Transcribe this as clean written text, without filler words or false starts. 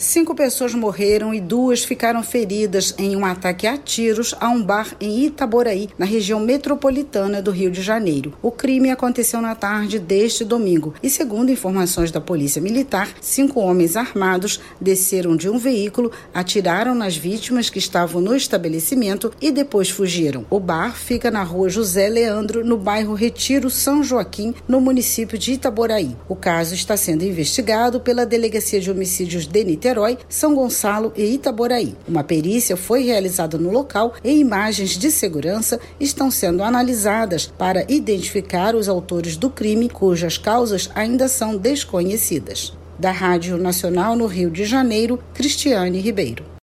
5 pessoas morreram e 2 ficaram feridas em um ataque a tiros a um bar em Itaboraí, na região metropolitana do Rio de Janeiro. O crime aconteceu na tarde deste domingo e, segundo informações da Polícia Militar, 5 homens armados desceram de um veículo, atiraram nas vítimas que estavam no estabelecimento e depois fugiram. O bar fica na rua José Leandro, no bairro Retiro São Joaquim, no município de Itaboraí. O caso está sendo investigado pela Delegacia de Homicídios de Niterói, São Gonçalo e Itaboraí. Uma perícia foi realizada no local e imagens de segurança estão sendo analisadas para identificar os autores do crime, cujas causas ainda são desconhecidas. Da Rádio Nacional no Rio de Janeiro, Cristiane Ribeiro.